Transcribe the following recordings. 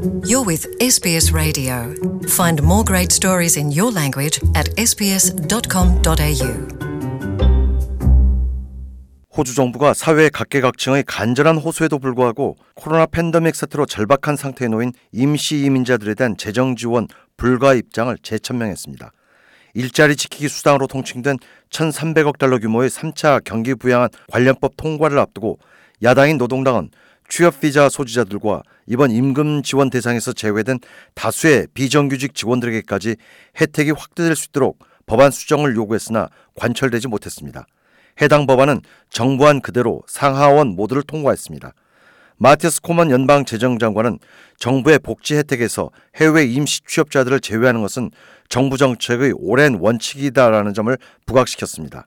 You're with SBS Radio. Find more great stories in your language at sbs.com.au. 호주 정부가 사회 각계각층의 간절한 호소에도 불구하고 코로나 팬데믹 사태로 절박한 상태에 놓인 임시 이민자들에 대한 재정 지원 불가 입장을 재천명했습니다. 일자리 지키기 수당으로 통칭된 1,300억 달러 규모의 3차 경기 부양안 관련법 통과를 앞두고 야당인 노동당은 취업 비자 소지자들과 이번 임금 지원 대상에서 제외된 다수의 비정규직 직원들에게까지 혜택이 확대될 수 있도록 법안 수정을 요구했으나 관철되지 못했습니다. 해당 법안은 정부안 그대로 상하원 모두를 통과했습니다. 마티아스 코먼 연방재정장관은 정부의 복지 혜택에서 해외 임시 취업자들을 제외하는 것은 정부 정책의 오랜 원칙이다라는 점을 부각시켰습니다.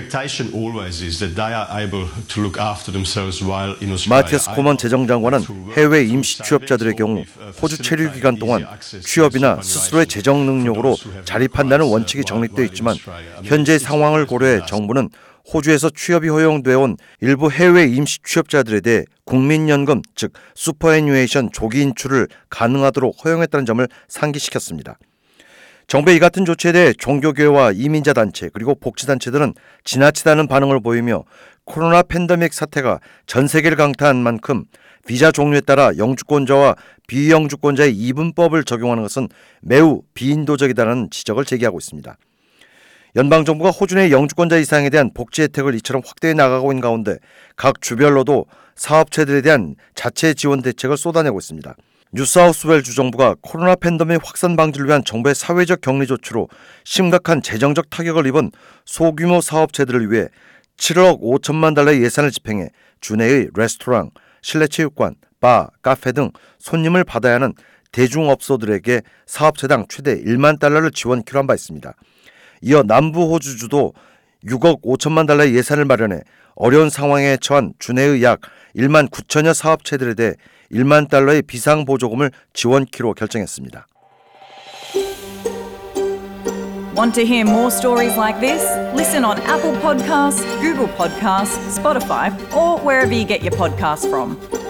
마티아스 코먼 재정장관은 해외 임시 취업자들의 경우 호주 체류 기간 동안 취업이나 스스로의 재정 능력으로 자립한다는 원칙이 정립되어 있지만 현재의 상황을 고려해 정부는 호주에서 취업이 허용되어 온 일부 해외 임시 취업자들에 대해 국민연금, 즉 슈퍼애뉴에이션 조기 인출을 가능하도록 허용했다는 점을 상기시켰습니다. 정부의 이 같은 조치에 대해 종교교회와 이민자단체 그리고 복지단체들은 지나치다는 반응을 보이며 코로나 팬데믹 사태가 전 세계를 강타한 만큼 비자 종류에 따라 영주권자와 비영주권자의 이분법을 적용하는 것은 매우 비인도적이다는 지적을 제기하고 있습니다. 연방정부가 호주 내 영주권자 이상에 대한 복지 혜택을 이처럼 확대해 나가고 있는 가운데 각 주별로도 사업체들에 대한 자체 지원 대책을 쏟아내고 있습니다. 뉴사우스웨일주 정부가 코로나 팬데믹 확산 방지를 위한 정부의 사회적 격리 조치로 심각한 재정적 타격을 입은 소규모 사업체들을 위해 7억 5천만 달러의 예산을 집행해 주내의 레스토랑, 실내 체육관, 바, 카페 등 손님을 받아야 하는 대중업소들에게 사업체당 최대 1만 달러를 지원키로 한 바 있습니다. 이어 남부 호주주도 6억 5천만 달러의 예산을 마련해 어려운 상황에 처한 주내의 약 1만 9천여 사업체들에 대해 1만 달러의 비상보조금을 지원키로 결정했습니다. Want to hear more stories like this? Listen on Apple Podcasts, Google Podcasts, Spotify, or wherever you get your podcasts from.